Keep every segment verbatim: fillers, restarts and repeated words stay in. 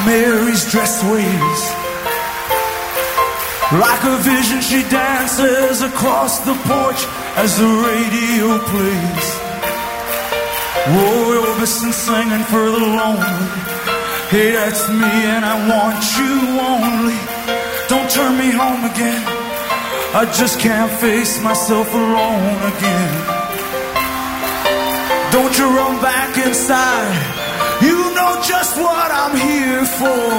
Mary's dress waves. Like a vision she dances across the porch as the radio plays. Roy Orbison singing for the lonely. Hey, that's me and I want you only. Don't turn me home again. I just can't face myself alone again. Don't you run back inside. You know just what I'm here for.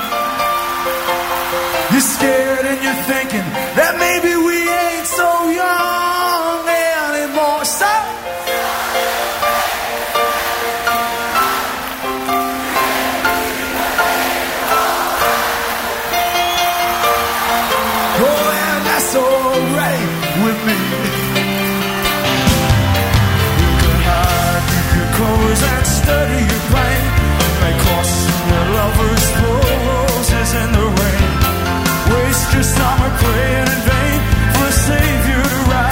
You're scared and you're thinking that maybe we ain't so young anymore. So oh, and that's alright with me. You can hide your clothes and study your pain. May cross your lover's roses in the rain. Waste your summer praying in vain for a savior to ride.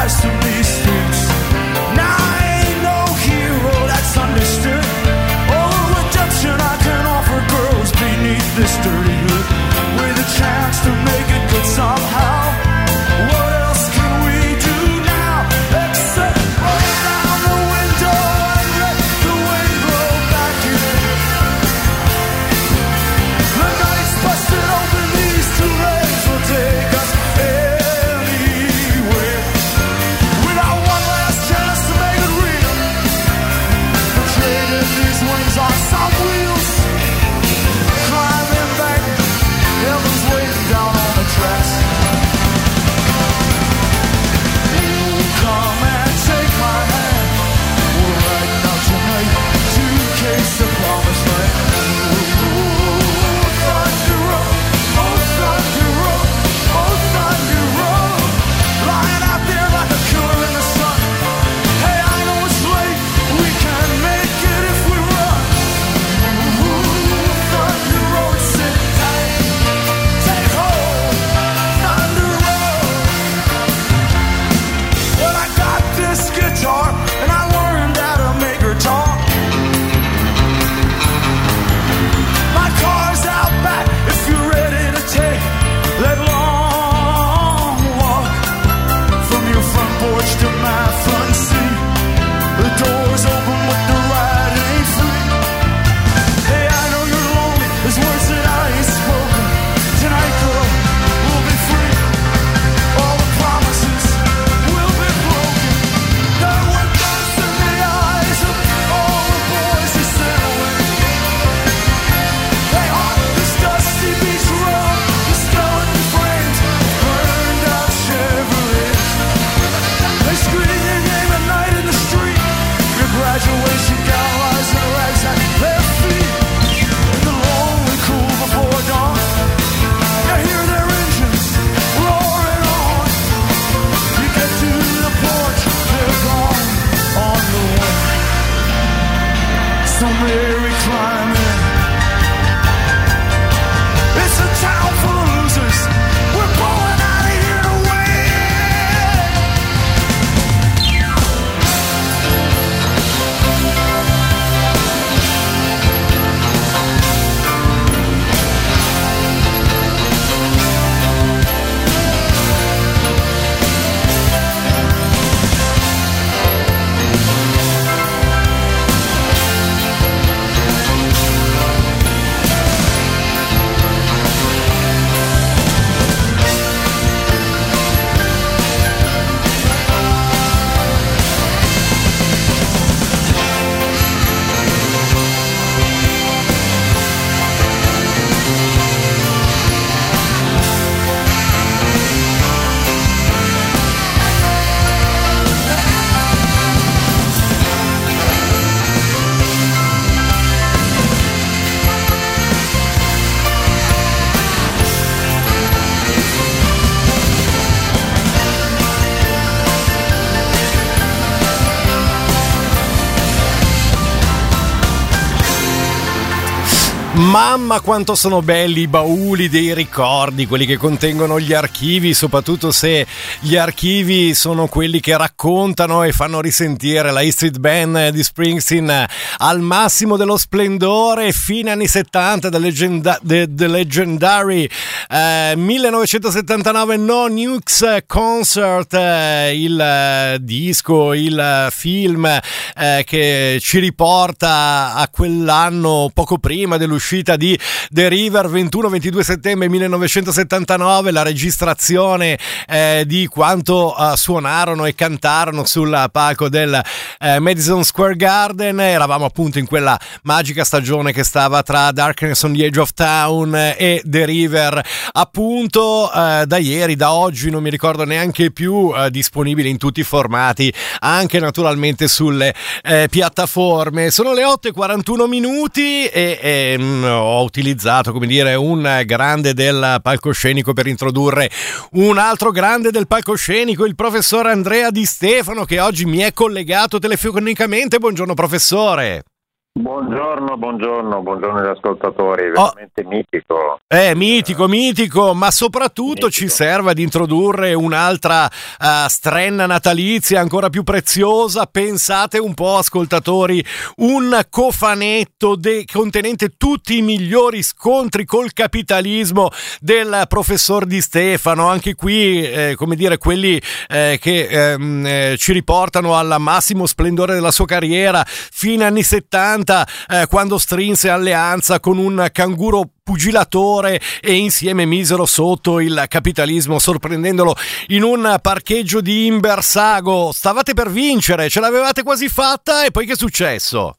Mamma quanto sono belli i bauli dei ricordi, quelli che contengono gli archivi, soprattutto se gli archivi sono quelli che raccontano e fanno risentire la E Street Band di Springsteen al massimo dello splendore, fine anni settanta, The, legenda- the, the Legendary eh, millenovecentosettantanove No Nukes Concert, eh, il eh, disco, il film eh, che ci riporta a quell'anno poco prima dell'uscita di The River, ventuno ventidue settembre millenovecentosettantanove, la registrazione eh, di quanto uh, suonarono e cantarono sul palco del eh, Madison Square Garden. Eravamo appunto in quella magica stagione che stava tra Darkness on the Edge of Town e The River, appunto eh, da ieri, da oggi, non mi ricordo neanche più, eh, disponibile in tutti i formati, anche naturalmente sulle eh, piattaforme. Sono le otto e quarantuno minuti e, e ho utilizzato, come dire, un grande del palcoscenico per introdurre un altro grande del palcoscenico, il professor Andrea Di Stefano, che oggi mi è collegato telefonicamente. Buongiorno professore. Buongiorno, buongiorno, buongiorno agli ascoltatori, veramente oh. mitico. Eh, mitico, mitico, ma soprattutto mitico. Ci serve ad introdurre un'altra uh, strenna natalizia ancora più preziosa. Pensate un po', ascoltatori, un cofanetto de- contenente tutti i migliori scontri col capitalismo del professor Di Stefano. Anche qui, eh, come dire, quelli eh, che ehm, eh, ci riportano al massimo splendore della sua carriera, fine anni settanta, Eh, quando strinse alleanza con un canguro pugilatore e insieme misero sotto il capitalismo, sorprendendolo in un parcheggio di Imbersago. Stavate per vincere, ce l'avevate quasi fatta, e poi che è successo?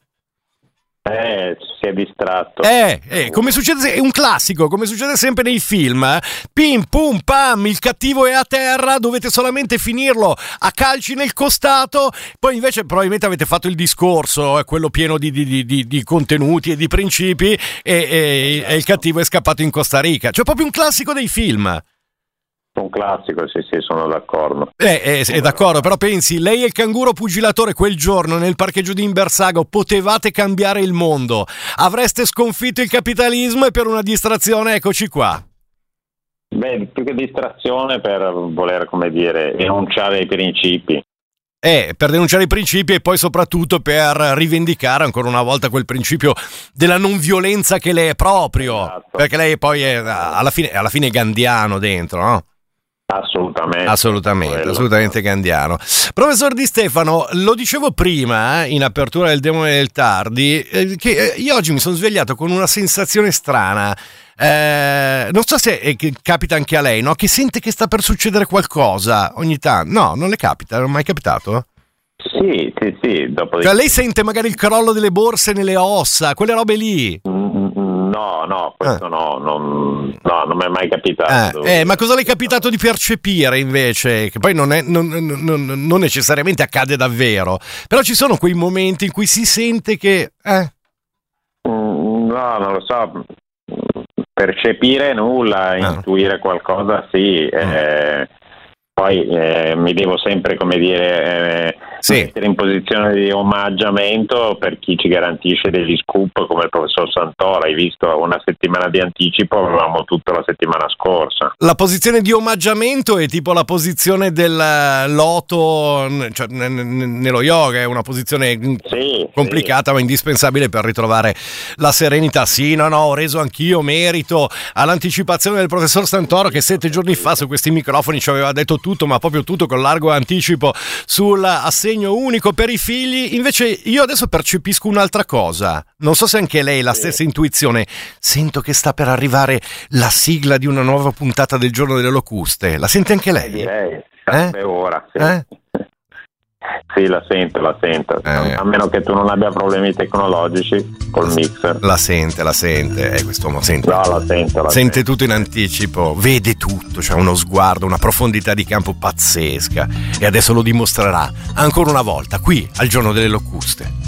Eh, si è distratto. Eh, eh, come succede, è un classico, come succede sempre nei film, eh? Pim pum pam, il cattivo è a terra, dovete solamente finirlo a calci nel costato. Poi invece probabilmente avete fatto il discorso, eh, quello pieno di, di, di, di contenuti e di principi, e, e, e il cattivo è scappato in Costa Rica. Cioè proprio un classico dei film. Un classico, sì, sì, sono d'accordo. Eh, eh, è d'accordo, però pensi, lei e il canguro pugilatore quel giorno nel parcheggio di Imbersago potevate cambiare il mondo, avreste sconfitto il capitalismo, e per una distrazione eccoci qua. Beh, più che distrazione, per voler, come dire, enunciare i principi. Eh, per denunciare i principi, e poi soprattutto per rivendicare ancora una volta quel principio della non violenza che lei è proprio, esatto. Perché lei poi è alla fine, alla fine è gandiano dentro, no? Assolutamente. Assolutamente, quello. assolutamente gandiano. Professor Di Stefano, lo dicevo prima, eh, in apertura del Demone del Tardi, eh, che io oggi mi sono svegliato con una sensazione strana. Eh, non so se eh, capita anche a lei, no? Che sente che sta per succedere qualcosa ogni tanto. No, non le capita? Non è mai capitato? Sì, sì, sì. Dopo cioè, lei sente magari il crollo delle borse nelle ossa, quelle robe lì? No, no, questo ah. no, non, no, non mi è mai capitato. Eh, eh, ma cosa le è capitato di percepire invece? Che poi non, è, non, non, non necessariamente accade davvero, però ci sono quei momenti in cui si sente che... Eh. Mm, no, non lo so, percepire nulla, ah. intuire qualcosa sì, mm. eh, poi eh, mi devo sempre, come dire... Eh, sì. mettere in posizione di omaggiamento per chi ci garantisce degli scoop come il professor Santoro. Hai visto, una settimana di anticipo, avevamo tutta la settimana scorsa. La posizione di omaggiamento è tipo la posizione del loto, cioè n- n- nello yoga, è una posizione sì, complicata sì. ma indispensabile per ritrovare la serenità. Sì, no, no, ho reso anch'io merito all'anticipazione del professor Santoro, che sette giorni fa su questi microfoni ci aveva detto tutto, ma proprio tutto con largo anticipo sul assegno unico per i figli. Invece io adesso percepisco un'altra cosa, non so se anche lei ha la stessa intuizione. Sento che sta per arrivare la sigla di una nuova puntata del Giorno delle Locuste. La sente anche lei? Direi, sarebbe eh? ora sì. Eh? Sì, la sento, la sento. Eh. A meno che tu non abbia problemi tecnologici col mixer. La sente, la sente. Eh, quest'uomo sente. No, la sento, la sente sento. tutto in anticipo, vede tutto, c'ha uno sguardo, una profondità di campo pazzesca. E adesso lo dimostrerà ancora una volta qui al Giorno delle Locuste.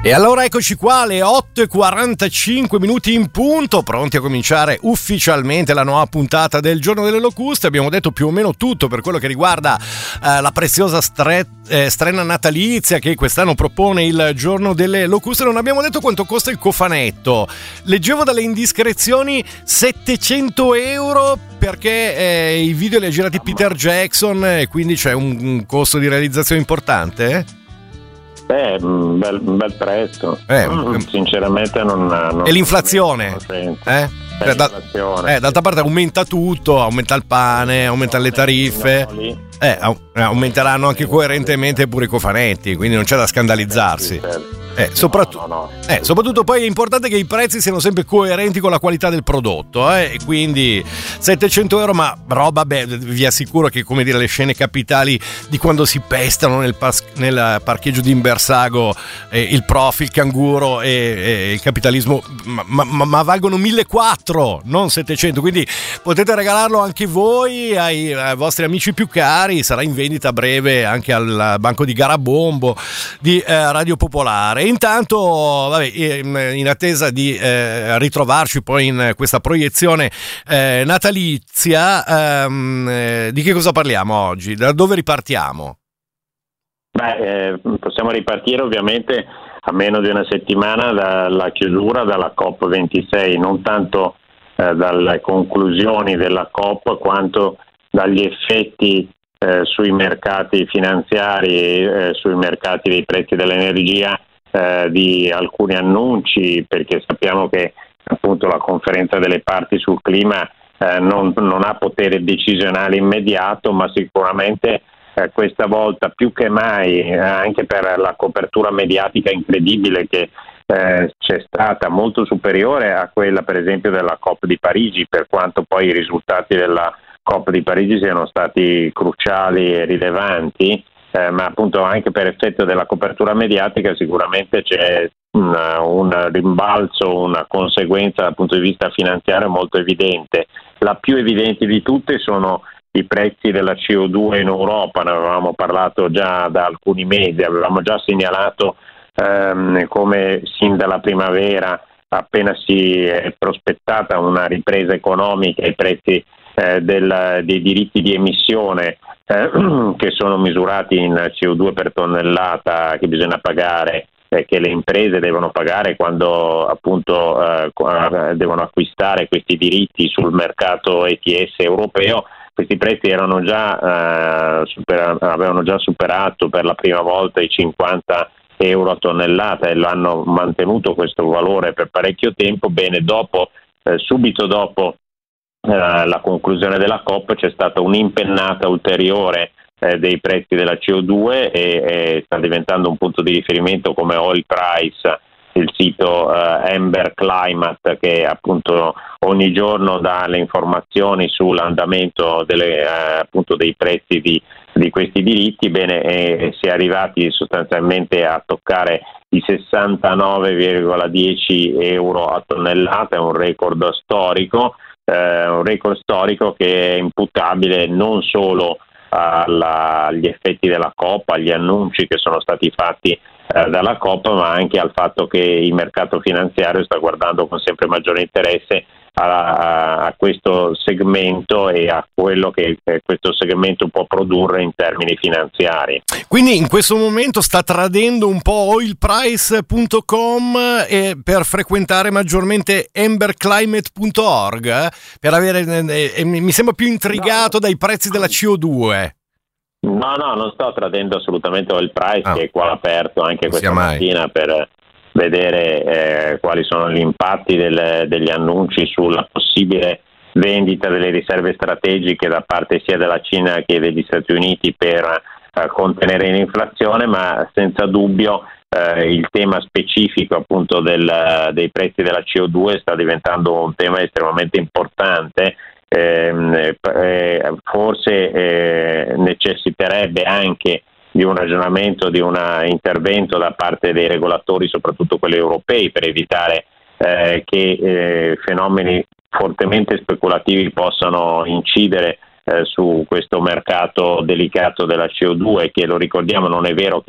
E allora eccoci qua, alle otto e quarantacinque minuti in punto, pronti a cominciare ufficialmente la nuova puntata del Giorno delle Locuste. Abbiamo detto più o meno tutto per quello che riguarda eh, la preziosa stre- eh, strena natalizia che quest'anno propone il Giorno delle Locuste. Non abbiamo detto quanto costa il cofanetto. Leggevo dalle indiscrezioni settecento euro perché eh, i video li ha girati Peter Jackson e quindi c'è un, un costo di realizzazione importante, eh? Beh, un bel, un bel prezzo. Eh, mm, sinceramente non, non e l'inflazione? Non eh? Cioè, da, eh, d'altra parte aumenta tutto, aumenta il pane, aumentano le tariffe, eh, aumenteranno anche coerentemente pure i cofanetti, quindi non c'è da scandalizzarsi. Eh, soprattutto, no, no, no. Eh, soprattutto poi è importante che i prezzi siano sempre coerenti con la qualità del prodotto, eh, e quindi settecento euro, ma roba, beh, vi assicuro che, come dire, le scene capitali di quando si pestano nel, pas- nel parcheggio di Imbersago, eh, il prof, il canguro e, e il capitalismo, ma, ma, ma valgono millequattrocento, non settecento, quindi potete regalarlo anche voi ai, ai vostri amici più cari. Sarà in vendita a breve anche al banco di Garabombo di eh, Radio Popolare. Intanto, vabbè, in attesa di eh, ritrovarci poi in questa proiezione eh, natalizia, ehm, eh, di che cosa parliamo oggi? Da dove ripartiamo? Beh, eh, possiamo ripartire ovviamente a meno di una settimana dalla chiusura dalla COP ventisei, non tanto eh, dalle conclusioni della COP quanto dagli effetti eh, sui mercati finanziari e eh, sui mercati dei prezzi dell'energia, Eh, di alcuni annunci, perché sappiamo che appunto la conferenza delle parti sul clima eh, non, non ha potere decisionale immediato, ma sicuramente eh, questa volta più che mai, eh, anche per la copertura mediatica incredibile che eh, c'è stata, molto superiore a quella per esempio della COP di Parigi, per quanto poi i risultati della COP di Parigi siano stati cruciali e rilevanti. Eh, ma appunto anche per effetto della copertura mediatica sicuramente c'è una, un rimbalzo, una conseguenza dal punto di vista finanziario molto evidente. La più evidente di tutte sono i prezzi della C O due in Europa, ne avevamo parlato già da alcuni mesi, avevamo già segnalato ehm, come sin dalla primavera, appena si è prospettata una ripresa economica, i prezzi eh, del, dei diritti di emissione eh, che sono misurati in C O due per tonnellata che bisogna pagare, eh, che le imprese devono pagare quando appunto eh, devono acquistare questi diritti sul mercato E T S europeo. Questi prezzi erano già, eh, super, avevano già superato per la prima volta i cinquanta euro a tonnellata e l'hanno mantenuto questo valore per parecchio tempo. Bene, dopo, eh, subito dopo eh, la conclusione della COP c'è stata un'impennata ulteriore eh, dei prezzi della C O due e, e sta diventando un punto di riferimento come Oil Price, il sito eh, Ember Climate, che appunto ogni giorno dà le informazioni sull'andamento delle, eh, appunto dei prezzi di, di questi diritti. Bene, e si è arrivati sostanzialmente a toccare i sessantanove virgola dieci euro a tonnellata, è un record storico, eh, un record storico che è imputabile non solo alla, agli effetti della COP, agli annunci che sono stati fatti eh, dalla COP, ma anche al fatto che il mercato finanziario sta guardando con sempre maggiore interesse a, a, a questo segmento e a quello che questo segmento può produrre in termini finanziari. Quindi in questo momento sta tradendo un po' oil price punto com eh, per frequentare maggiormente ember climate punto org, eh, per avere eh, eh, mi sembra più intrigato no. dai prezzi della C O due. No, no, non sto tradendo assolutamente Oil Price, ah. che è qua aperto anche non questa mattina mai. per vedere eh, quali sono gli impatti del, degli annunci sulla possibile vendita delle riserve strategiche da parte sia della Cina che degli Stati Uniti per eh, contenere l'inflazione, ma senza dubbio eh, il tema specifico appunto del, dei prezzi della C O due sta diventando un tema estremamente importante. Eh, eh, forse eh, necessiterebbe anche di un ragionamento, di un intervento da parte dei regolatori, soprattutto quelli europei, per evitare eh, che eh, fenomeni fortemente speculativi possano incidere eh, su questo mercato delicato della C O due, che, lo ricordiamo, non è vero che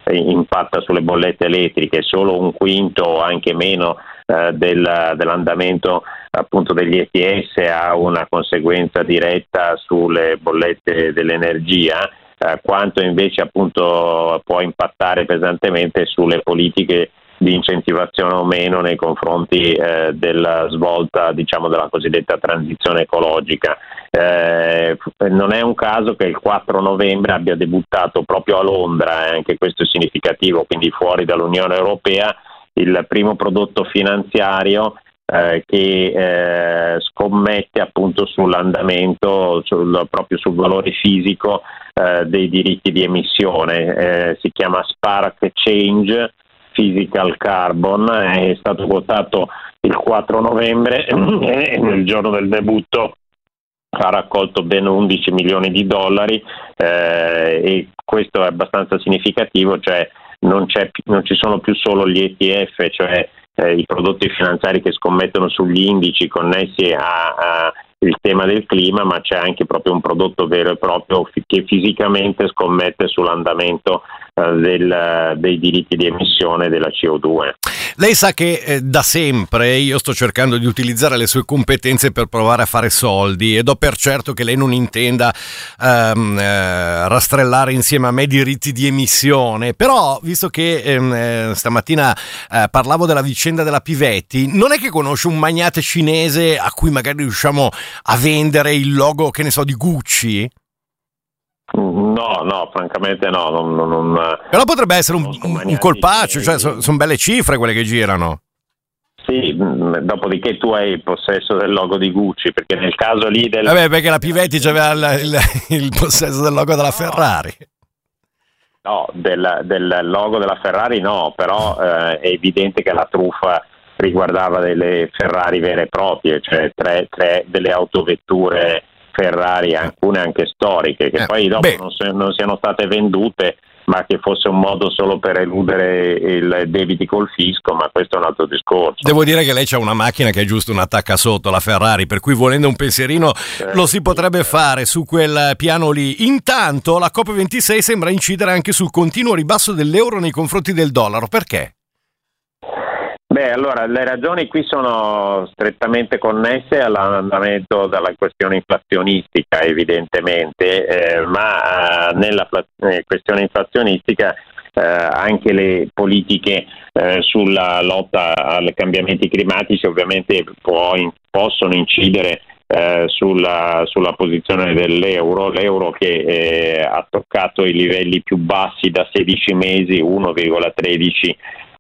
impatta sulle bollette elettriche, solo un quinto o anche meno eh, del, dell'andamento appunto degli E T S ha una conseguenza diretta sulle bollette dell'energia, eh, quanto invece appunto può impattare pesantemente sulle politiche di incentivazione o meno nei confronti eh, della svolta, diciamo, della cosiddetta transizione ecologica. Eh, non è un caso che il quattro novembre abbia debuttato proprio a Londra, e anche questo è significativo, quindi fuori dall'Unione Europea, il primo prodotto finanziario eh, che eh, scommette appunto sull'andamento, sul, proprio sul valore fisico eh, dei diritti di emissione. Eh, si chiama Spark Change Physical Carbon, è stato quotato il quattro novembre e nel giorno del debutto ha raccolto ben undici milioni di dollari eh, e questo è abbastanza significativo, cioè non, c'è, non ci sono più solo gli E T F, cioè eh, i prodotti finanziari che scommettono sugli indici connessi a, a il tema del clima, ma c'è anche proprio un prodotto vero e proprio che fisicamente scommette sull'andamento eh, del, dei diritti di emissione della C O due. Lei sa che eh, da sempre io sto cercando di utilizzare le sue competenze per provare a fare soldi e do per certo che lei non intenda ehm, eh, rastrellare insieme a me diritti di emissione, però visto che ehm, eh, stamattina eh, parlavo della vicenda della Pivetti, non è che conosce un magnate cinese a cui magari riusciamo a vendere il logo, che ne so, di Gucci? No, no, francamente no. Non, non, non, Però potrebbe essere un, un colpaccio, cioè sono son belle cifre quelle che girano. Sì, dopodiché tu hai il possesso del logo di Gucci, perché nel caso lì del... Vabbè, perché la Pivetti aveva il, il, il possesso del logo della Ferrari. No, del, del logo della Ferrari no, però eh, è evidente che la truffa riguardava delle Ferrari vere e proprie, cioè tre, tre delle autovetture Ferrari, alcune anche storiche, che eh, poi dopo non, se, non siano state vendute, ma che fosse un modo solo per eludere il debiti col fisco, ma questo è un altro discorso. Devo dire che lei c'ha una macchina che è giusto un attacca sotto, la Ferrari, per cui volendo un pensierino eh, lo si potrebbe sì, fare su quel piano lì. Intanto la COP ventisei sembra incidere anche sul continuo ribasso dell'euro nei confronti del dollaro, perché? Beh, allora le ragioni qui sono strettamente connesse all'andamento della questione inflazionistica, evidentemente, eh, ma eh, nella eh, questione inflazionistica eh, anche le politiche eh, sulla lotta ai cambiamenti climatici ovviamente può, in, possono incidere eh, sulla, sulla posizione dell'euro, l'euro che eh, ha toccato i livelli più bassi da sedici mesi, uno virgola tredici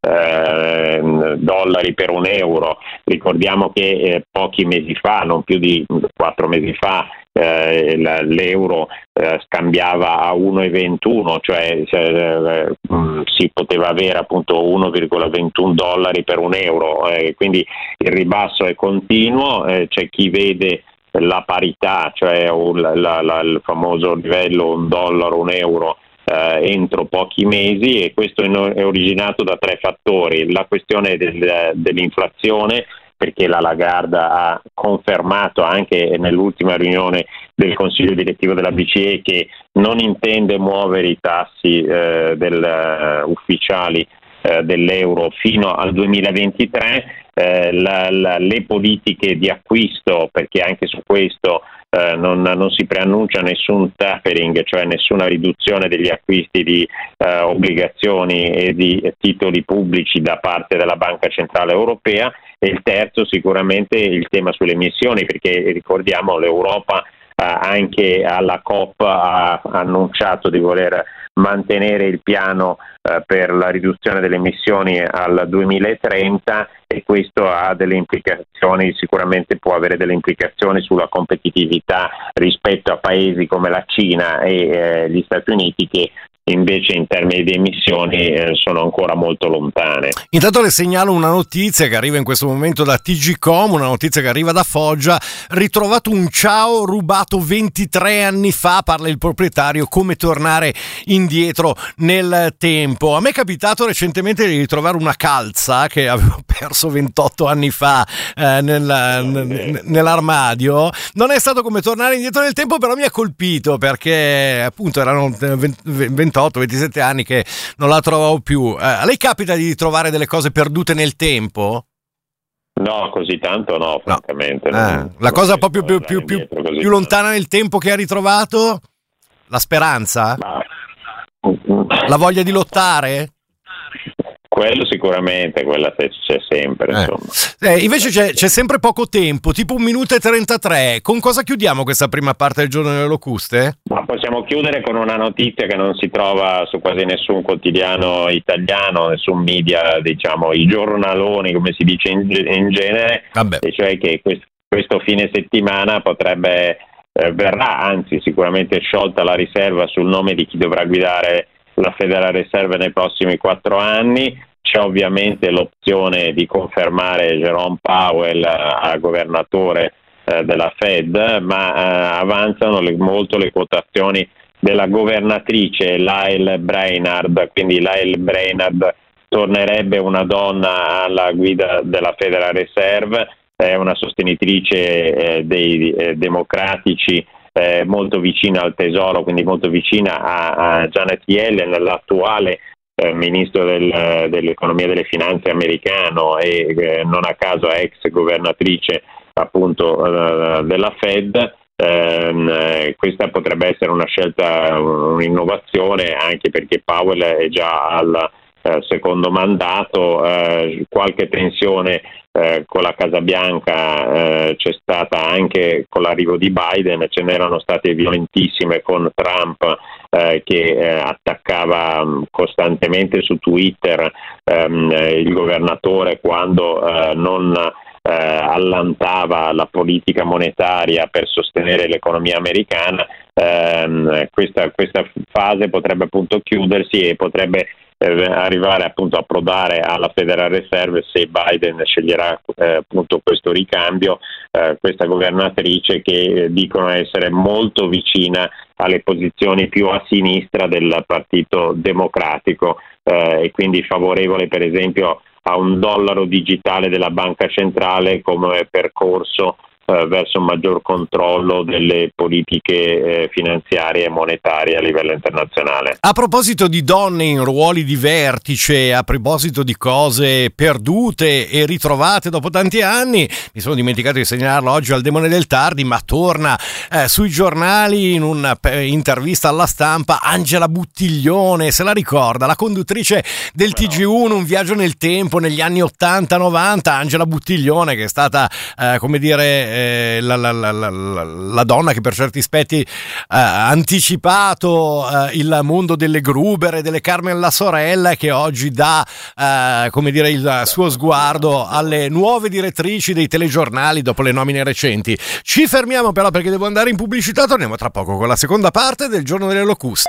Eh, dollari per un euro. Ricordiamo che eh, pochi mesi fa, non più di quattro mesi fa, eh, l'euro eh, scambiava a uno virgola ventuno, cioè eh, si poteva avere appunto uno virgola ventuno dollari per un euro, eh, quindi il ribasso è continuo, eh, c'è chi vede la parità, cioè la, la, la, il famoso livello un dollaro, un euro Eh, entro pochi mesi, e questo è originato da tre fattori: la questione del, dell'inflazione, perché la Lagarde ha confermato anche nell'ultima riunione del Consiglio direttivo della B C E che non intende muovere i tassi eh, del, uh, ufficiali eh, dell'euro fino al duemilaventitré. Eh, la, la, le politiche di acquisto, perché anche su questo eh, non, non si preannuncia nessun tapering, cioè nessuna riduzione degli acquisti di eh, obbligazioni e di eh, titoli pubblici da parte della Banca Centrale Europea. E il terzo sicuramente il tema sulle emissioni, perché ricordiamo l'Europa eh, anche alla COP ha annunciato di voler mantenere il piano eh, per la riduzione delle emissioni al duemilatrenta, e questo ha delle implicazioni, sicuramente può avere delle implicazioni sulla competitività rispetto a paesi come la Cina e eh, gli Stati Uniti, che invece in termini di emissioni eh, sono ancora molto lontane. Intanto le segnalo una notizia che arriva in questo momento da T G Com, una notizia che arriva da Foggia: ritrovato un ciao rubato ventitré anni fa, parla il proprietario, come tornare indietro nel tempo. A me è capitato recentemente di ritrovare una calza che avevo perso ventotto anni fa eh, nel, n- nell'armadio. Non è stato come tornare indietro nel tempo, però mi ha colpito perché appunto erano ventotto ventotto ventisette anni che non la trovavo più. Eh, a lei capita di trovare delle cose perdute nel tempo? No, così tanto no, francamente. No. Eh, non, la non cosa proprio più, più, più, più lontana nel tempo che ha ritrovato? La speranza? Ma... La voglia di lottare? Quello sicuramente, quella c'è sempre, insomma. Eh. Eh, invece c'è, c'è sempre poco tempo, tipo un minuto e trentatré. Con cosa chiudiamo questa prima parte del Giorno delle Locuste? Ma possiamo chiudere con una notizia che non si trova su quasi nessun quotidiano italiano, nessun media, diciamo, i giornaloni, come si dice in, in genere, Vabbè. e cioè che questo, questo fine settimana potrebbe, eh, verrà, anzi sicuramente sciolta la riserva sul nome di chi dovrà guidare la Federal Reserve nei prossimi quattro anni. C'è ovviamente l'opzione di confermare Jerome Powell a governatore eh, della Fed, ma eh, avanzano le, molto le quotazioni della governatrice Lael Brainard, quindi Lael Brainard tornerebbe una donna alla guida della Federal Reserve, è una sostenitrice eh, dei eh, democratici, Eh, molto vicina al tesoro, quindi molto vicina a, a Janet Yellen, l'attuale eh, ministro del, dell'economia e delle finanze americano e eh, non a caso ex governatrice appunto eh, della Fed. Eh, questa potrebbe essere una scelta, un'innovazione, anche perché Powell è già al eh, secondo mandato. Eh, qualche tensione Eh, con la Casa Bianca eh, c'è stata anche con l'arrivo di Biden, ce n'erano state violentissime con Trump eh, che eh, attaccava um, costantemente su Twitter um, il governatore quando eh, non eh, allantava la politica monetaria per sostenere l'economia americana. Eh, questa, questa fase potrebbe appunto chiudersi e potrebbe arrivare appunto a approdare alla Federal Reserve se Biden sceglierà eh, appunto questo ricambio, eh, questa governatrice che eh, dicono essere molto vicina alle posizioni più a sinistra del Partito Democratico eh, e quindi favorevole per esempio a un dollaro digitale della banca centrale come percorso eh, verso un maggior controllo delle politiche eh, finanziarie e monetarie a livello internazionale. A proposito di donne in ruoli di vertice, a proposito di cose perdute e ritrovate dopo tanti anni, mi sono dimenticato di segnalarlo oggi al Demone del Tardi, ma torna eh, sui giornali in un'intervista alla Stampa Angela Buttiglione, se la ricorda, la conduttrice del T G uno, Un viaggio nel tempo negli anni ottanta novanta. Angela Buttiglione, che è stata eh, come dire eh, la, la, la, la, la donna che per certi aspetti eh, ha anticipato eh, il mondo delle Gruber e delle Carmen la sorella, che oggi dà eh, come dire il suo sguardo alle nuove direttrici dei telegiornali dopo le nomine recenti. Ci fermiamo però perché devo andare in pubblicità, torniamo tra poco con la seconda parte del Giorno delle Locuste.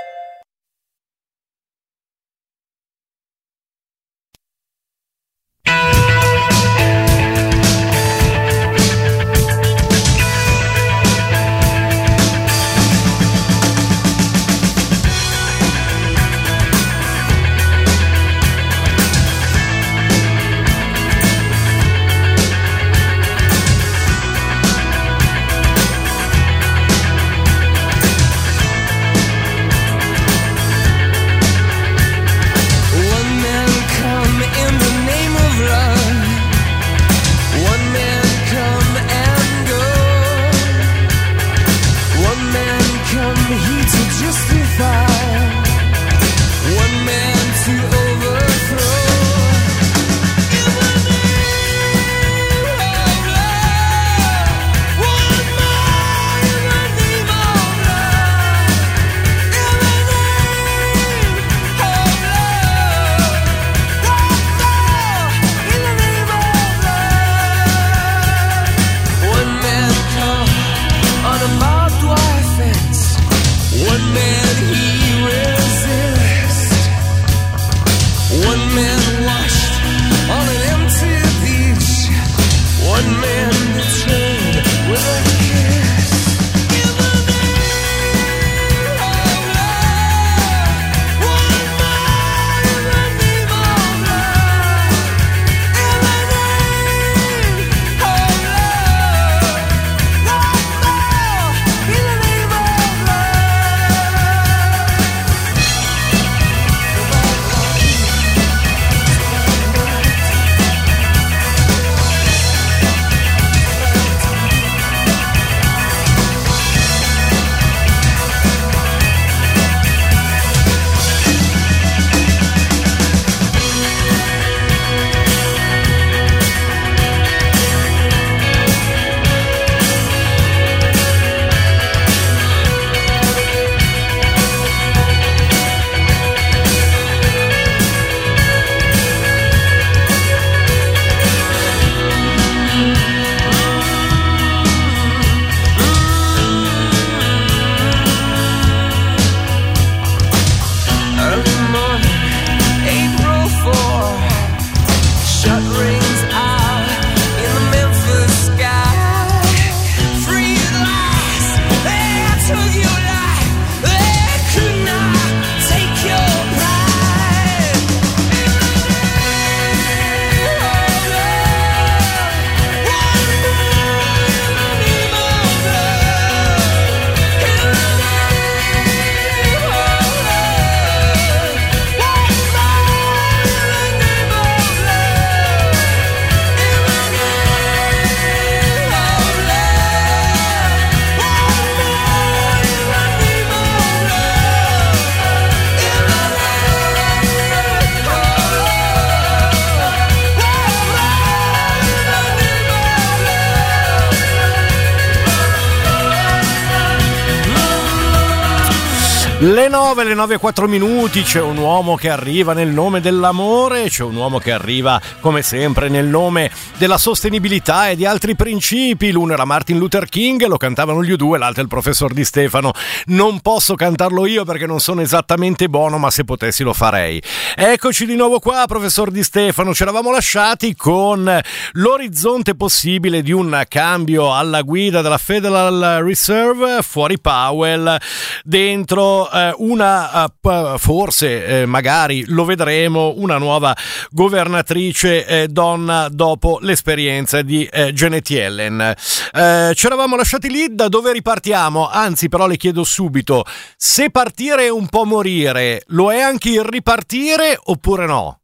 Le nove, le nove e quattro minuti, c'è un uomo che arriva nel nome dell'amore, c'è un uomo che arriva come sempre nel nome della sostenibilità e di altri principi. L'uno era Martin Luther King, lo cantavano gli U due, l'altro è il professor Di Stefano. Non posso cantarlo io perché non sono esattamente buono, ma se potessi lo farei. Eccoci di nuovo qua, professor Di Stefano. Ci eravamo lasciati con l'orizzonte possibile di un cambio alla guida della Federal Reserve, fuori Powell, dentro una forse eh, magari lo vedremo, una nuova governatrice eh, donna dopo l'esperienza di eh, Janet Yellen. Eh, ci eravamo lasciati lì, da dove ripartiamo? Anzi, però le chiedo subito, se partire è un po' morire, lo è anche il ripartire oppure no?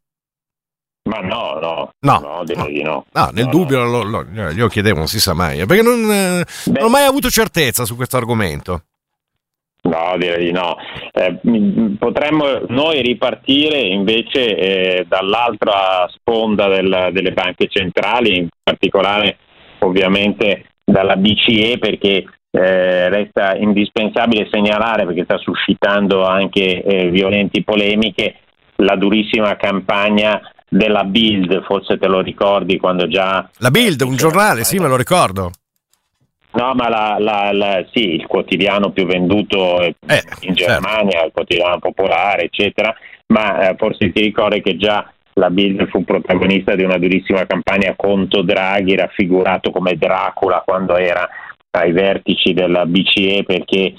Ma no, no, no, no, direi no. di no. No, nel no, dubbio no. Lo, lo, glielo chiedevo, non si sa mai, perché non, eh, non ho mai avuto certezza su questo argomento. No, direi di no. Eh, potremmo noi ripartire invece eh, dall'altra sponda del, delle banche centrali, in particolare ovviamente dalla B C E, perché eh, resta indispensabile segnalare, perché sta suscitando anche eh, violenti polemiche, la durissima campagna della Bild, forse te lo ricordi quando già... La Bild, un giornale, sì, me lo ricordo. No, ma la, la, la, sì, il quotidiano più venduto eh, in Germania, certo. Il quotidiano popolare, eccetera, ma eh, forse ti ricordi che già la Bild fu protagonista di una durissima campagna contro Draghi, raffigurato come Dracula quando era ai vertici della B C E, perché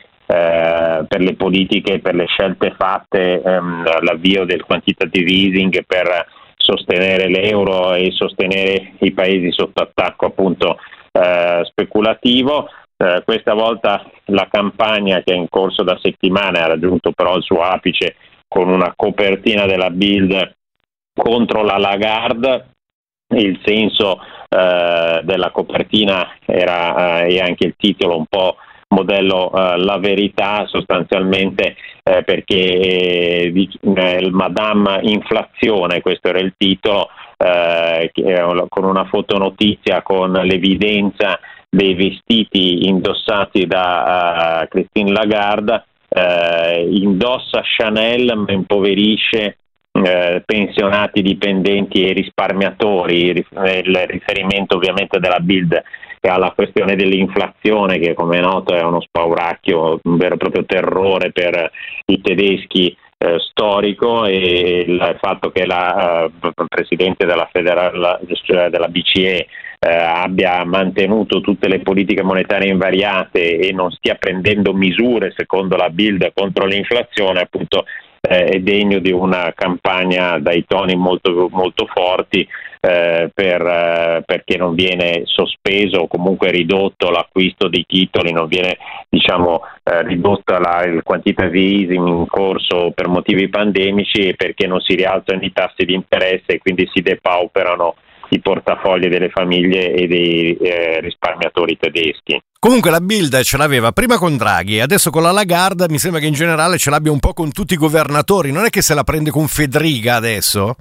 eh, per le politiche, per le scelte fatte, ehm, l'avvio del quantitative easing per sostenere l'euro e sostenere i paesi sotto attacco appunto Eh, speculativo. Eh, questa volta la campagna, che è in corso da settimane, ha raggiunto però il suo apice con una copertina della Bild contro la Lagarde. Il senso eh, della copertina era eh, e anche il titolo un po' modello eh, La Verità, sostanzialmente eh, perché eh, il Madame Inflazione, questo era il titolo, eh, con una fotonotizia con l'evidenza dei vestiti indossati da uh, Christine Lagarde. eh, indossa Chanel ma impoverisce eh, pensionati, dipendenti e risparmiatori. Il riferimento ovviamente della Bild alla questione dell'inflazione, che come è noto è uno spauracchio, un vero e proprio terrore per i tedeschi, eh, storico, e il fatto che la uh, presidente della Federal, cioè della B C E, eh, abbia mantenuto tutte le politiche monetarie invariate e non stia prendendo misure, secondo la Bild, contro l'inflazione, appunto eh, è degno di una campagna dai toni molto, molto forti, eh, per, eh, perché non viene sospeso o comunque ridotto l'acquisto dei titoli, non viene diciamo eh, ridotta la, il quantitative easing in corso per motivi pandemici, e perché non si rialzano i tassi di interesse e quindi si depauperano i portafogli delle famiglie e dei eh, risparmiatori tedeschi. Comunque la Bild ce l'aveva prima con Draghi, adesso con la Lagarde mi sembra che in generale ce l'abbia un po' con tutti i governatori. Non è che se la prende con Fedriga adesso?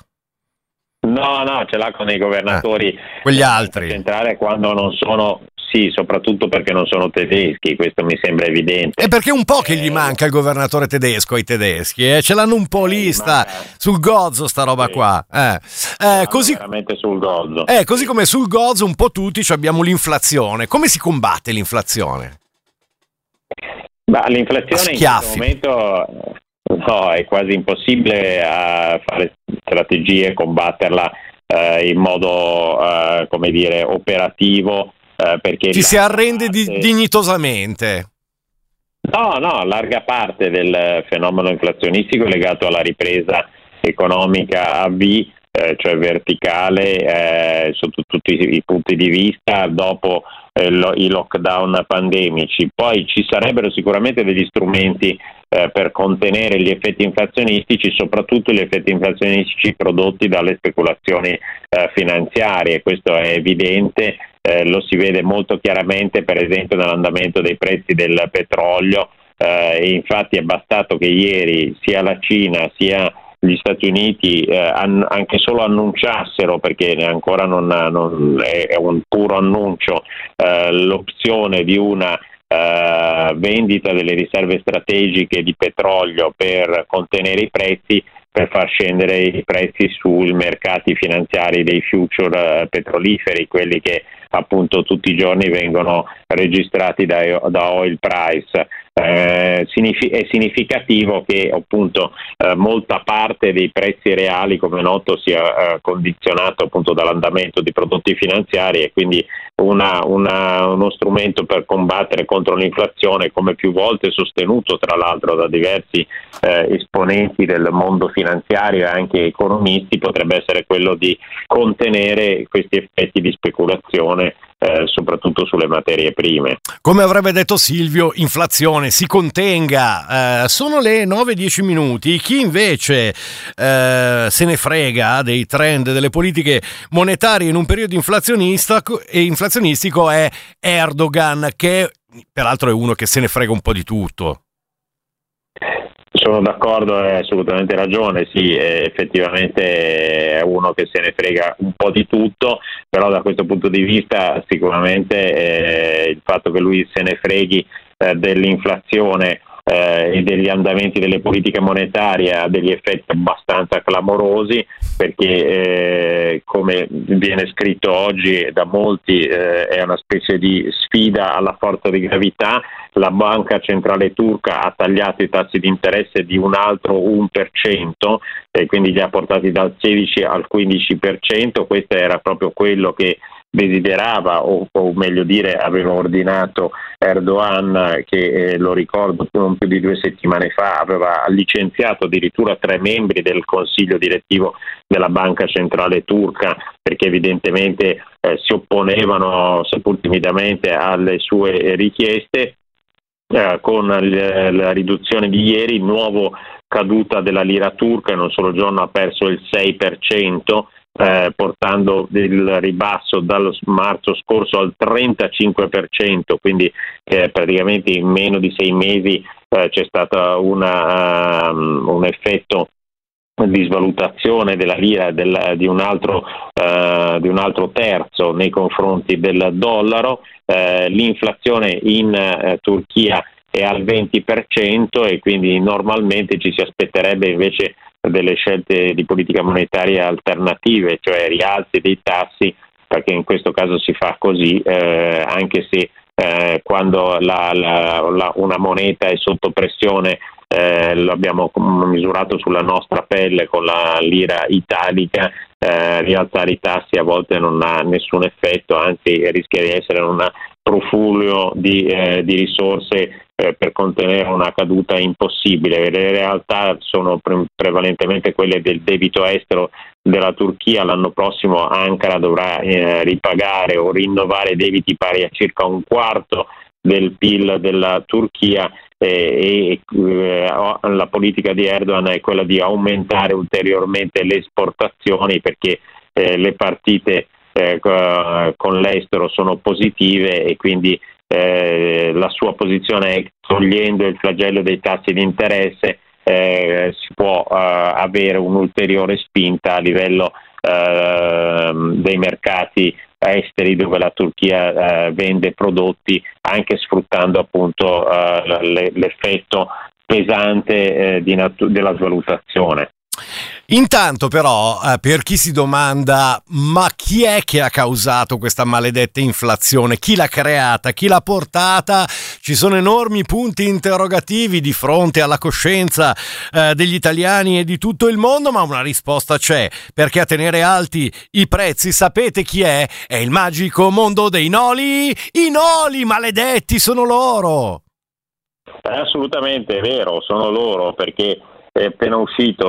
No, no, ce l'ha con i governatori eh, quegli altri centrali, quando non sono, sì, soprattutto perché non sono tedeschi, questo mi sembra evidente. E perché un po' che eh, gli manca il governatore tedesco ai tedeschi, eh? Ce l'hanno un po' lì, sta sul gozzo sta roba sì. qua. Eh. Eh, così, veramente sul gozzo. Eh, così come sul gozzo un po' tutti abbiamo l'inflazione. Come si combatte l'inflazione? Ma l'inflazione in questo momento no, è quasi impossibile a fare strategie, combatterla eh, in modo eh, come dire operativo, eh, perché ci si arrende parte... di, dignitosamente. No, no, larga parte del fenomeno inflazionistico è legato alla ripresa economica a V, eh, cioè verticale, eh, sotto tutti i punti di vista, dopo eh, lo, i lockdown pandemici. Poi ci sarebbero sicuramente degli strumenti eh, per contenere gli effetti inflazionistici, soprattutto gli effetti inflazionistici prodotti dalle speculazioni eh, finanziarie. Questo è evidente, eh, lo si vede molto chiaramente per esempio nell'andamento dei prezzi del petrolio, eh, e infatti è bastato che ieri sia la Cina sia gli Stati Uniti eh, an- anche solo annunciassero, perché ancora non, non è un puro annuncio, eh, l'opzione di una eh, vendita delle riserve strategiche di petrolio per contenere i prezzi, per far scendere i prezzi sui mercati finanziari dei future eh, petroliferi, quelli che appunto tutti i giorni vengono registrati da, da Oil Price. Eh, signifi- è significativo che appunto eh, molta parte dei prezzi reali, come noto, sia eh, condizionato appunto dall'andamento di prodotti finanziari, e quindi una, una, uno strumento per combattere contro l'inflazione, come più volte sostenuto tra l'altro da diversi eh, esponenti del mondo finanziario e anche economisti, potrebbe essere quello di contenere questi effetti di speculazione, Eh, soprattutto sulle materie prime. Come avrebbe detto Silvio, inflazione, si contenga. Eh, sono le nove e dieci minuti. Chi invece eh, se ne frega dei trend delle politiche monetarie in un periodo inflazionista e inflazionistico è Erdogan, che peraltro è uno che se ne frega un po' di tutto. Sono d'accordo, hai assolutamente ragione, sì, effettivamente è uno che se ne frega un po' di tutto, però da questo punto di vista sicuramente eh, il fatto che lui se ne freghi eh, dell'inflazione eh, e degli andamenti delle politiche monetarie ha degli effetti abbastanza clamorosi, perché eh, come viene scritto oggi da molti eh, è una specie di sfida alla forza di gravità. La banca centrale turca ha tagliato i tassi di interesse di un altro uno per cento e quindi li ha portati dal sedici al quindici per cento. Questo era proprio quello che desiderava, o, o meglio dire aveva ordinato Erdogan, che eh, lo ricordo non più di due settimane fa aveva licenziato addirittura tre membri del consiglio direttivo della banca centrale turca, perché evidentemente eh, si opponevano seppur timidamente alle sue richieste. Eh, con l- la riduzione di ieri, il nuovo caduta della lira turca in un solo giorno ha perso il sei per cento, eh, portando il ribasso dal marzo scorso al trentacinque per cento, quindi eh, praticamente in meno di sei mesi eh, c'è stato una, um, un effetto di svalutazione della lira del, di, un altro, uh, di un altro terzo nei confronti del dollaro. Uh, l'inflazione in uh, Turchia è al venti per cento e quindi normalmente ci si aspetterebbe invece delle scelte di politica monetaria alternative, cioè rialzi dei tassi, perché in questo caso si fa così, eh, anche se eh, quando la, la, la, una moneta è sotto pressione, Eh, lo abbiamo misurato sulla nostra pelle con la lira italica, eh, rialzare i tassi a volte non ha nessun effetto, anzi rischia di essere un profluvio di, eh, di risorse eh, per contenere una caduta impossibile. Le realtà sono pre- prevalentemente quelle del debito estero della Turchia. L'anno prossimo Ankara dovrà eh, ripagare o rinnovare debiti pari a circa un quarto del P I L della Turchia, e, e eh, la politica di Erdogan è quella di aumentare ulteriormente le esportazioni, perché eh, le partite eh, con l'estero sono positive e quindi eh, la sua posizione è, togliendo il flagello dei tassi di interesse, eh, si può eh, avere un'ulteriore spinta a livello eh, dei mercati esteri, dove la Turchia eh, vende prodotti, anche sfruttando appunto eh, l'effetto pesante eh, di natu- della svalutazione. Intanto però, eh, per chi si domanda ma chi è che ha causato questa maledetta inflazione, chi l'ha creata, chi l'ha portata, ci sono enormi punti interrogativi di fronte alla coscienza eh, degli italiani e di tutto il mondo, ma una risposta c'è, perché a tenere alti i prezzi, sapete chi è? È il magico mondo dei noli, i noli maledetti, sono loro! È assolutamente vero, sono loro, perché è appena uscito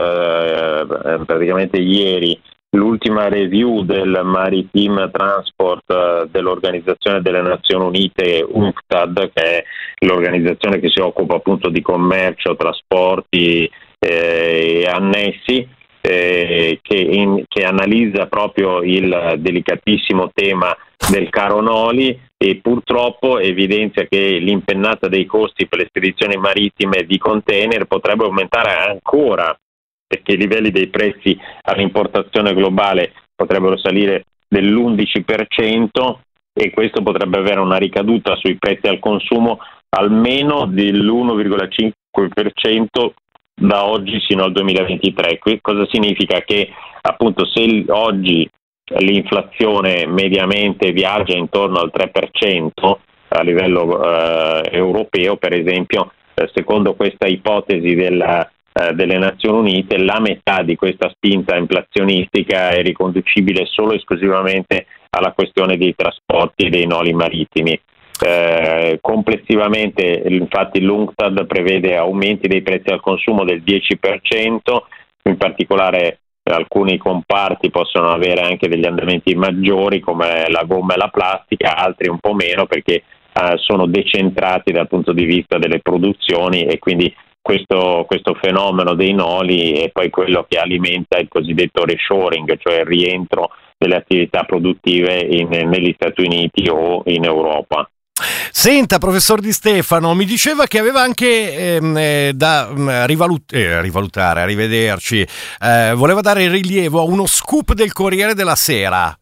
eh, praticamente ieri l'ultima review del Maritime Transport eh, dell'Organizzazione delle Nazioni Unite, UNCTAD, che è l'organizzazione che si occupa appunto di commercio, trasporti eh, e annessi, eh, che, in, che analizza proprio il delicatissimo tema del caro noli, e purtroppo evidenzia che l'impennata dei costi per le spedizioni marittime di container potrebbe aumentare ancora, perché i livelli dei prezzi all'importazione globale potrebbero salire dell'undici per cento e questo potrebbe avere una ricaduta sui prezzi al consumo almeno dell'uno virgola cinque per cento da oggi sino al duemilaventitré. Cosa significa? Che appunto se oggi l'inflazione mediamente viaggia intorno al tre per cento a livello eh, europeo, per esempio, eh, secondo questa ipotesi della, eh, delle Nazioni Unite, la metà di questa spinta inflazionistica è riconducibile solo e esclusivamente alla questione dei trasporti e dei noli marittimi. Eh, complessivamente, infatti, l'UNCTAD prevede aumenti dei prezzi al consumo del dieci per cento, in particolare alcuni comparti possono avere anche degli andamenti maggiori come la gomma e la plastica, altri un po' meno perché eh, sono decentrati dal punto di vista delle produzioni, e quindi questo, questo fenomeno dei noli è poi quello che alimenta il cosiddetto reshoring, cioè il rientro delle attività produttive in, negli Stati Uniti o in Europa. Senta, professor Di Stefano, mi diceva che aveva anche ehm, eh, da mh, rivalut- eh, rivalutare, arrivederci, eh, voleva dare rilievo a uno scoop del Corriere della Sera.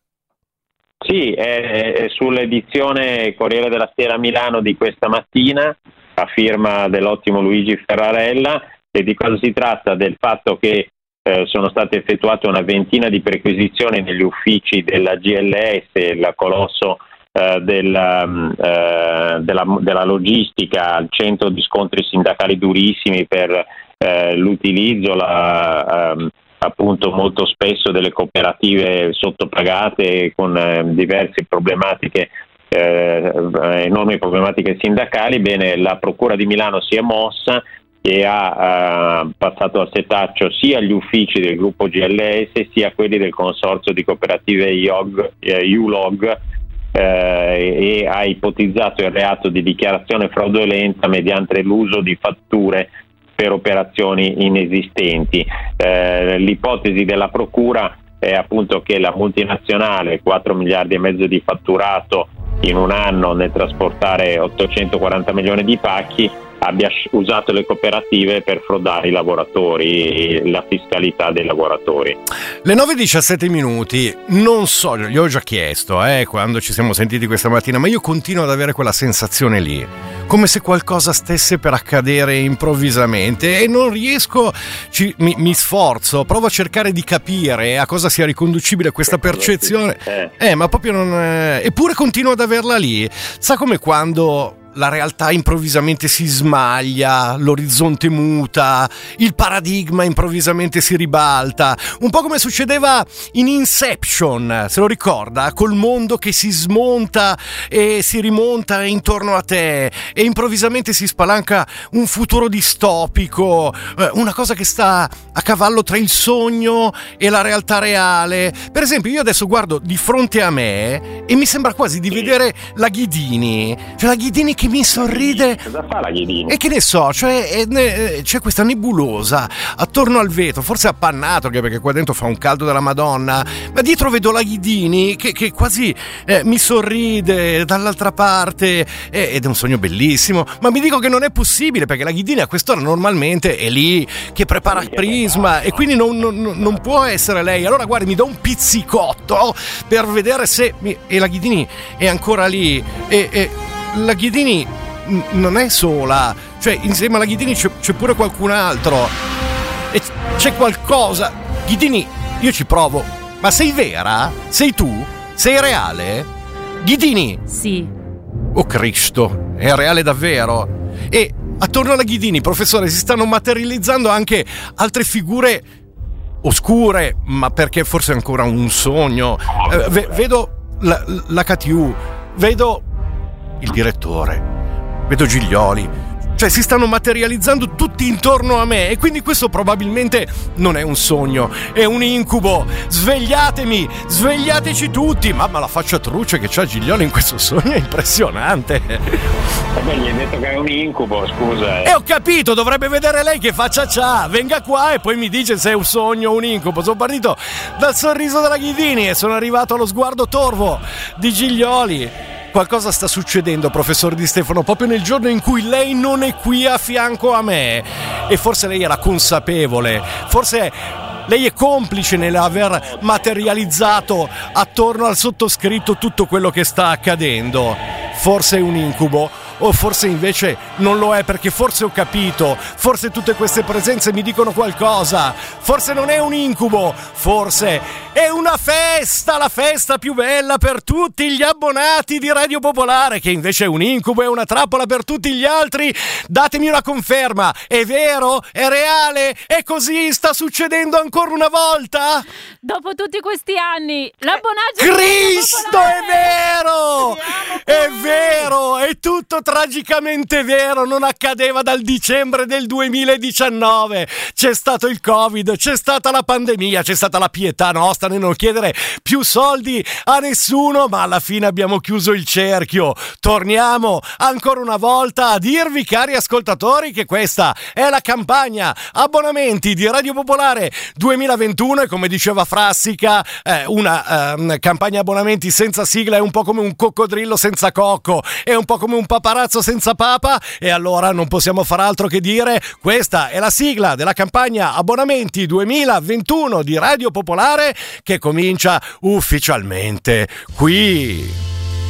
Sì, è, è sull'edizione Corriere della Sera Milano di questa mattina, a firma dell'ottimo Luigi Ferrarella, e di cosa si tratta? Del fatto che eh, sono state effettuate una ventina di perquisizioni negli uffici della G L S, il colosso eh, della, eh, della, della logistica, al centro di scontri sindacali durissimi per eh, l'utilizzo, la, eh, appunto molto spesso delle cooperative sottopagate con eh, diverse problematiche, eh, enormi problematiche sindacali. Bene, la Procura di Milano si è mossa e ha eh, passato al setaccio sia gli uffici del gruppo G L S sia quelli del consorzio di cooperative I O G, eh, U L O G, eh, e ha ipotizzato il reato di dichiarazione fraudolenta mediante l'uso di fatture per operazioni inesistenti. Eh, l'ipotesi della Procura è appunto che la multinazionale, quattro miliardi e mezzo di fatturato in un anno nel trasportare ottocentoquaranta milioni di pacchi, abbia usato le cooperative per frodare i lavoratori e la fiscalità dei lavoratori. Le nove e diciassette minuti, non so, gli ho già chiesto eh, quando ci siamo sentiti questa mattina, ma io continuo ad avere quella sensazione lì, come se qualcosa stesse per accadere improvvisamente, e non riesco, ci, mi, mi sforzo, provo a cercare di capire a cosa sia riconducibile questa percezione, eh, ma proprio non, eh, eppure continuo ad averla lì. Sa come quando la realtà improvvisamente si smaglia, l'orizzonte muta, il paradigma improvvisamente si ribalta, un po' come succedeva in Inception, se lo ricorda? Col mondo che si smonta e si rimonta intorno a te e improvvisamente si spalanca un futuro distopico, una cosa che sta a cavallo tra il sogno e la realtà reale. Per esempio, io adesso guardo di fronte a me e mi sembra quasi di vedere la Ghidini, cioè la Ghidini che mi sorride. Cosa fa la Ghidini? E che ne so, cioè è, c'è questa nebulosa attorno al vetro, forse appannato, anche perché qua dentro fa un caldo della Madonna, ma dietro vedo la Ghidini che, che quasi eh, mi sorride dall'altra parte, eh, ed è un sogno bellissimo, ma mi dico che non è possibile, perché la Ghidini a quest'ora normalmente è lì che prepara il prisma e quindi non, non, non può essere lei. Allora guardi, mi do un pizzicotto per vedere se mi, e la Ghidini è ancora lì, e, e la Ghidini non è sola, cioè insieme alla Ghidini c'è, c'è pure qualcun altro e c'è qualcosa. Ghidini, io ci provo, ma sei vera? Sei tu? Sei reale? Ghidini? Sì. Oh Cristo, è reale davvero. E attorno alla Ghidini, professore, si stanno materializzando anche altre figure oscure, ma perché forse è ancora un sogno. Eh, v- vedo la, la K T U, vedo il direttore, vedo Giglioli, cioè si stanno materializzando tutti intorno a me, e quindi questo probabilmente non è un sogno, è un incubo. Svegliatemi, svegliateci tutti. Mamma, la faccia truce che c'ha Giglioli in questo sogno è impressionante. Vabbè, gli hai detto che è un incubo, scusa. E ho capito, dovrebbe vedere lei che faccia c'ha. Venga qua e poi mi dice se è un sogno o un incubo. Sono partito dal sorriso della Ghidini e sono arrivato allo sguardo torvo di Giglioli. Qualcosa sta succedendo, professor Di Stefano, proprio nel giorno in cui lei non è qui a fianco a me. E forse lei era consapevole, forse lei è complice nell'aver materializzato attorno al sottoscritto tutto quello che sta accadendo. Forse è un incubo, o forse invece non lo è, perché forse ho capito, forse tutte queste presenze mi dicono qualcosa, forse non è un incubo, forse è una festa, la festa più bella per tutti gli abbonati di Radio Popolare, che invece è un incubo, è una trappola per tutti gli altri. Datemi una conferma, è vero? È reale? È così? Sta succedendo ancora una volta? Dopo tutti questi anni, l'abbonaggio Cristo, è vero! È vero, è tutto tragicamente vero, non accadeva dal dicembre del duemiladiciannove. C'è stato il Covid, c'è stata la pandemia, c'è stata la pietà nostra nel non chiedere più soldi a nessuno, ma alla fine abbiamo chiuso il cerchio. Torniamo ancora una volta a dirvi, cari ascoltatori, che questa è la campagna abbonamenti di Radio Popolare duemilaventuno, e come diceva Frassica, eh, una eh, campagna abbonamenti senza sigla è un po' come un coccodrillo senza cocco, è un po' come un paparazzo senza papa, e allora non possiamo far altro che dire: questa è la sigla della campagna abbonamenti duemilaventuno di Radio Popolare, che comincia ufficialmente qui.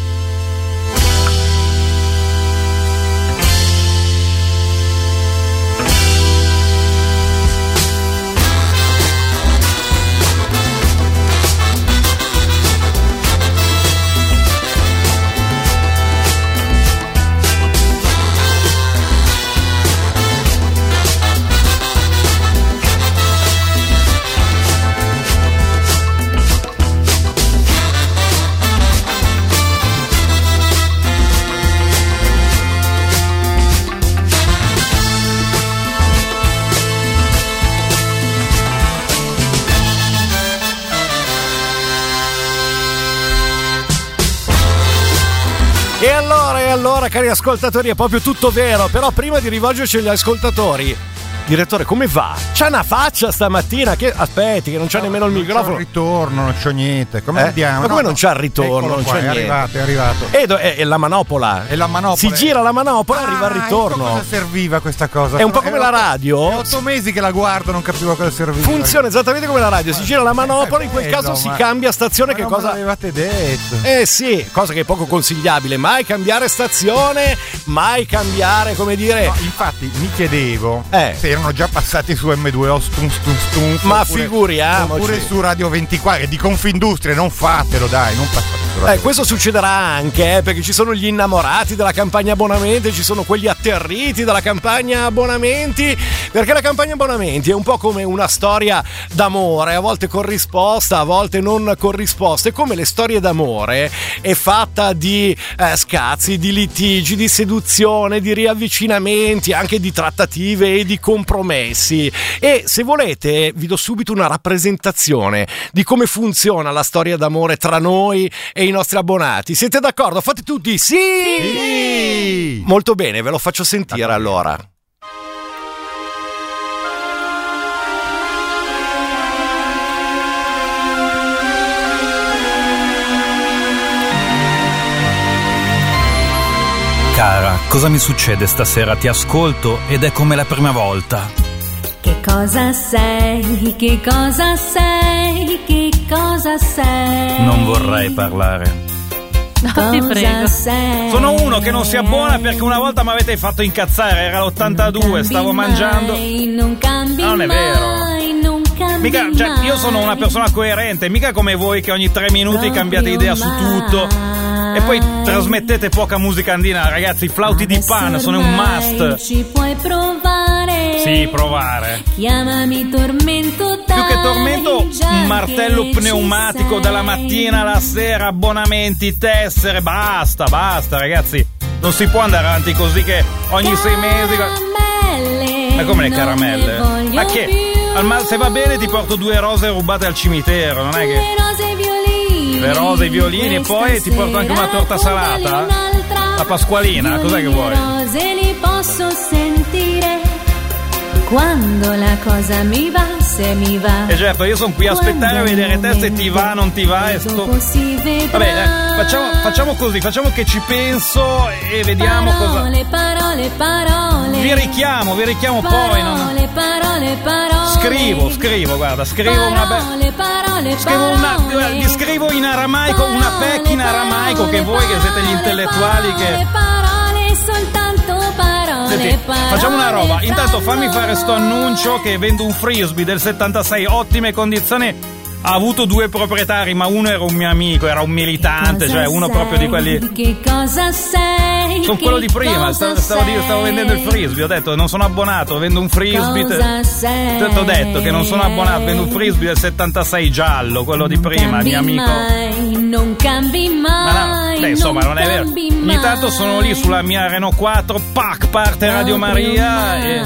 E allora, e allora, cari ascoltatori, è proprio tutto vero. Però prima di rivolgerci agli ascoltatori, direttore, come va? C'ha una faccia stamattina che... Aspetti, che non c'ha no, nemmeno il non microfono. Non c'è il ritorno, non c'ho niente. Come eh? andiamo? Ma come no, non c'ha il ritorno? Non qua, c'è è niente. arrivato, è arrivato. E do- è, è la manopola. È la manopola. Si gira la manopola e ah, arriva il ritorno. Ecco cosa serviva questa cosa? È un po' come è la otto, radio. È otto mesi che la guardo, non capivo cosa serviva. Funziona esattamente come la radio. Si gira la manopola, in quel eh, caso no, si ma, cambia stazione. Ma che non cosa me l'avevate detto? Eh sì, cosa che è poco consigliabile. Mai cambiare stazione, mai cambiare, come dire. No, infatti mi chiedevo eh. se erano già passati su M due O stun stun stun. Ma oppure, figuriamoci. Oppure su Radio ventiquattro, di Confindustria, non fatelo, dai, non passate su Radio Eh, questo succederà anche, eh, perché ci sono gli innamorati della campagna abbonamenti, ci sono quelli atterriti dalla campagna abbonamenti, perché la campagna abbonamenti è un po' come una storia d'amore, a volte corrisposta, a volte non corrisposta, e come le storie d'amore è fatta di eh, scazzi, di litigi, di seduzione, di riavvicinamenti, anche di trattative e di compromessi. E se volete vi do subito una rappresentazione di come funziona la storia d'amore tra noi e i nostri abbonati. Siete d'accordo? Fate tutti sì! Sì! Molto bene, ve lo faccio sentire allora. Cara, cosa mi succede stasera? Ti ascolto ed è come la prima volta. Che cosa sei? Che cosa sei? Che cosa sei? Non vorrei parlare. No, ti prego. Sei? Sono uno che non si abbona perché una volta mi avete fatto incazzare, era l'ottantadue, stavo mangiando. Mai, non cambi Ah, non è vero. mai, non cambi Mica, cioè, mai. io sono una persona coerente, mica come voi che ogni tre minuti Proprio cambiate idea su tutto. mai. E poi trasmettete poca musica andina, ragazzi, i flauti di Adesso Pan sono un ormai must. Ci puoi provare. Sì, provare. Chiamami tormento, Più che tormento, già un martello che ci pneumatico sei. dalla mattina alla sera, abbonamenti, tessere, basta, basta, ragazzi. Non si può andare avanti così che ogni sei mesi... Caramelle, Ma come le non caramelle? ne voglio Ma che? più. Al ma- se va bene ti porto due rose rubate al cimitero, non è che... Le rose e i violini. Le rose e i violini, e poi ti porto anche una torta salata? La Pasqualina, cos'è che vuoi? Le rose li posso sentire quando la cosa mi va, se mi va. E certo, io sono qui a aspettare a vedere te se ti va, non ti va e sto... Dopo si vedrà. Vabbè, dai, facciamo, facciamo così, facciamo che ci penso e vediamo cosa... Parole, parole, parole. vi richiamo, vi richiamo poi. Non... Parole, parole, parole. Scrivo, scrivo, guarda, scrivo una be... Parole, scrivo una vi scrivo in aramaico, una pecca in aramaico, che voi che siete gli intellettuali che parole, soltanto parole. Senti, facciamo una roba, intanto fammi fare sto annuncio che vendo un frisbee del settantasei, ottime condizioni. Ha avuto due proprietari, ma uno era un mio amico, era un militante, Cosa cioè uno sei? proprio di quelli. Che cosa sei? Sono Che quello di prima, stavo, stavo, sei? stavo vendendo il frisbee, ho detto non sono abbonato, vendo un frisbee. Cosa sei? Ti ho detto che non sono abbonato, vendo un frisbee del settantasei giallo, quello di prima, mio amico. Mai, non cambi mai. Ma no, beh, insomma, non è vero. Ogni tanto sono lì sulla mia Renault quattro, pac, parte Radio Maria e...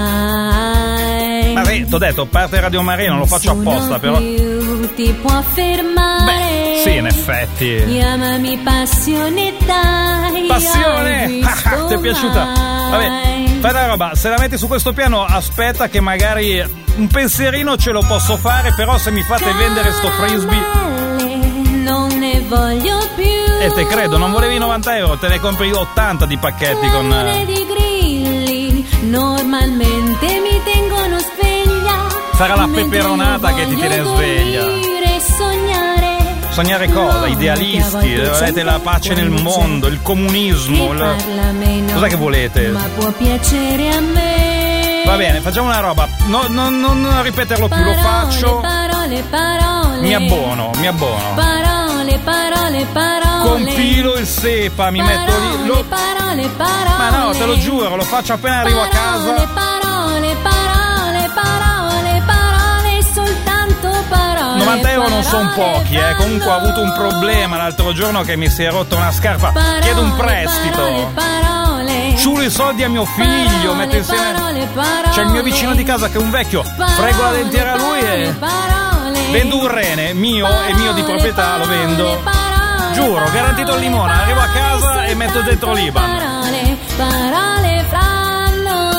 Vabbè, t'ho detto, parte Radio Maria, non lo faccio apposta, però. Ti può fermare. Beh, sì, in effetti. Chiamami passione, dai. Passione! Ah, ti è piaciuta? Vabbè, fai una roba, se la metti su questo piano, aspetta che magari un pensierino ce lo posso fare, però se mi fate vendere sto frisbee. Non ne voglio più. E te credo, non volevi novanta euro, te ne compri ottanta di pacchetti con. Di grilli, normalmente mi tengono sveglia. Sarà la peperonata che ti tiene sveglia. Sognare. Sognare cosa? Idealisti, volete la pace nel mondo, il comunismo. Il... Cos'è che volete? Ma può piacere a me. Va bene, facciamo una roba. No, no, no, non ripeterlo più, lo faccio. Parole, parole. Mi abbono, mi abbono. Parole, parole, parole. Compilo il SEPA, mi parole, metto lì. Lo... Parole, parole. Ma no, te lo giuro, lo faccio appena arrivo a casa. Parole, parole, parole, parole, soltanto parole. novanta euro non sono parole, pochi, eh. Comunque ho avuto un problema l'altro giorno che mi si è rotta una scarpa. Parole, Chiedo un prestito. Parole, parole. Ciulo i soldi a mio figlio, Parole, metto insieme. parole, parole. C'è il mio vicino di casa che è un vecchio. Parole, Frego la dentiera a lui e. Parole. Vendo un rene mio Parole, e mio di proprietà, lo vendo. Parole, Giuro, garantito il limone. Arrivo a casa e metto dentro l'Iban. Parole, parole fra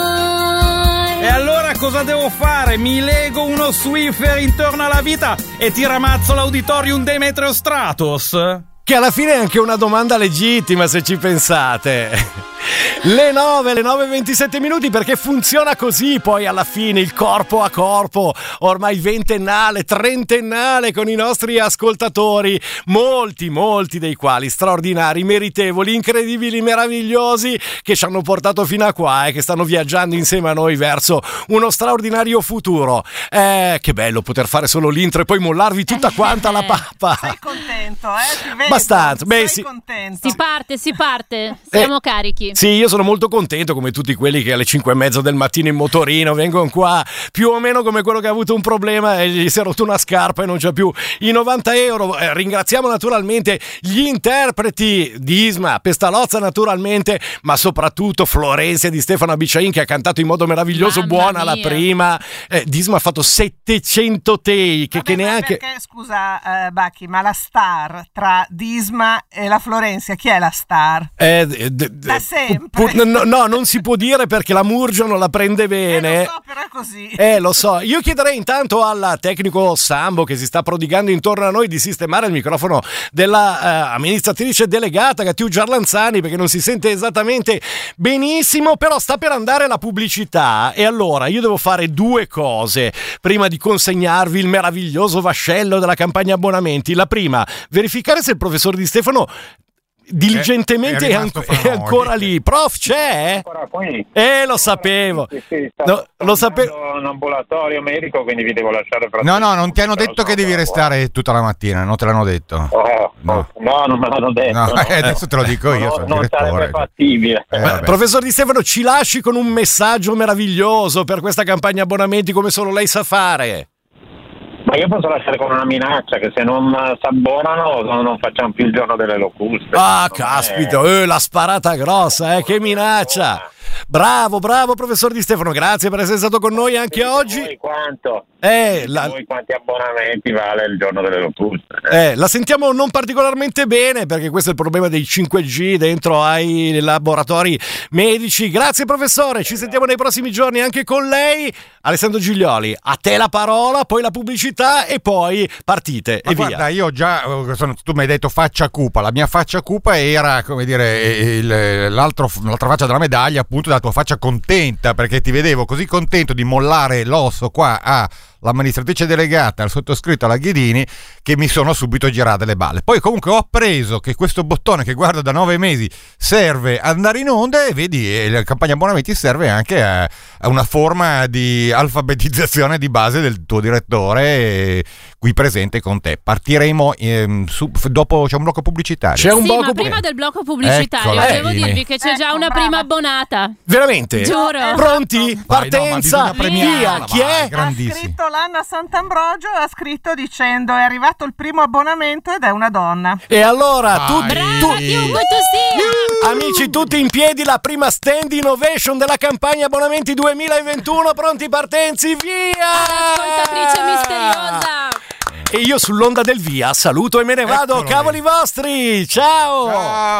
noi. E allora cosa devo fare? Mi lego uno Swiffer intorno alla vita e ti ramazzo l'auditorium Demetrio Stratos? Che alla fine è anche una domanda legittima, se ci pensate. Le nove, le nove e ventisette minuti, perché funziona così poi alla fine il corpo a corpo, ormai ventennale, trentennale con i nostri ascoltatori, molti, molti dei quali straordinari, meritevoli, incredibili, meravigliosi, che ci hanno portato fino a qua e che stanno viaggiando insieme a noi verso uno straordinario futuro. Eh, che bello poter fare solo l'intro e poi mollarvi tutta quanta la pappa. Sei contento, eh? Ti vedo. Abbastanza, beh, sei sì. contento. Si parte, si parte, siamo Eh, carichi. Sì, io sono molto contento, come tutti quelli che alle cinque e mezza del mattino in motorino vengono qua, più o meno come quello che ha avuto un problema e gli si è rotto una scarpa e non c'ha più i novanta euro. Eh, ringraziamo naturalmente gli interpreti di Isma, Pestalozza naturalmente, ma soprattutto Florenzia di Stefano Abiciain, che ha cantato in modo meraviglioso. Mamma Buona mia. la prima. Eh, Disma ha fatto settecento take, che, Vabbè, che ma neanche... Perché, scusa, eh, Bacchi, ma la star tra Disma e la Florenzia, chi è la star? Eh, d- d- Da sempre. pu- no, no, non si può dire perché la Murgia non la prende bene. Eh, lo so, però è così. Eh, lo so. Io chiederei intanto al tecnico Sambo, che si sta prodigando intorno a noi, di sistemare il microfono della eh, amministratrice delegata Gattiu Giarlanzani, perché non si sente esattamente benissimo, però sta per andare la pubblicità e allora io devo fare due cose prima di consegnarvi il meraviglioso vascello della campagna abbonamenti. La prima, verificare se il professor Di Stefano diligentemente è è, rimasto anco- fra è noi. ancora lì. Prof, c'è? Ancora qui. Eh, lo sapevo. Sì, sì, sto No, lo sapevo. tornando in ambulatorio medico, quindi vi devo lasciare fra No, no, non ti hanno Però detto che sono devi qua. restare tutta la mattina, non te l'hanno detto. Oh, No. no. no, non me l'hanno detto. No, no. eh, adesso te lo dico io, No, sono il non sarebbe direttore. fattibile. Eh, Ma, vabbè. professor Di Stefano, ci lasci con un messaggio meraviglioso per questa campagna abbonamenti come solo lei sa fare. Ma io posso lasciare con una minaccia che se non si abbonano non non facciamo più il giorno delle locuste. Ah, Non caspita, è- eh, la sparata grossa, eh, che minaccia. Bravo, bravo professor Di Stefano, grazie per essere stato con noi anche Dite oggi. voi quanto? Eh, Dite la, voi quanti abbonamenti vale il giorno delle locuste? eh, la sentiamo non particolarmente bene perché questo è il problema dei cinque G dentro ai laboratori medici. Grazie professore, ci sentiamo nei prossimi giorni anche con lei. Alessandro Giglioli, a te la parola, poi la pubblicità e poi partite Ma e guarda, via. io già, eh, sono- tu mi hai detto faccia cupa, la mia faccia cupa era, come dire, il- l'altro, l'altra faccia della medaglia, appunto appunto dalla tua faccia contenta, perché ti vedevo così contento di mollare l'osso qua a l'amministratrice delegata, al sottoscritto, alla Ghidini, che mi sono subito girate le balle. Poi comunque ho appreso che questo bottone che guardo da nove mesi serve ad andare in onda, e vedi, la campagna abbonamenti serve anche a, a una forma di alfabetizzazione di base del tuo direttore eh, qui presente con te. Partiremo ehm, su, dopo, c'è un blocco pubblicitario. C'è un sì, blocco ma prima pub- del blocco pubblicitario Eccola, devo eh, dirvi che c'è già ecco, una brava. prima abbonata. Veramente? Giuro. Pronti? Vai, Partenza? no, ma bisogna premiarla, Via. Chi vai, è? Ha grandissimo. scritto l'Anna Sant'Ambrogio, ha scritto dicendo è arrivato il primo abbonamento ed è una donna. E allora, tu, Vai. tu, Brava, chiunque tu sia. amici, tutti in piedi, la prima stand innovation della campagna abbonamenti duemilaventuno, pronti, partenzi, via! Ascoltatrice misteriosa. E io sull'onda del via saluto e me ne vado, Eccolo cavoli lì. vostri, ciao! Ciao.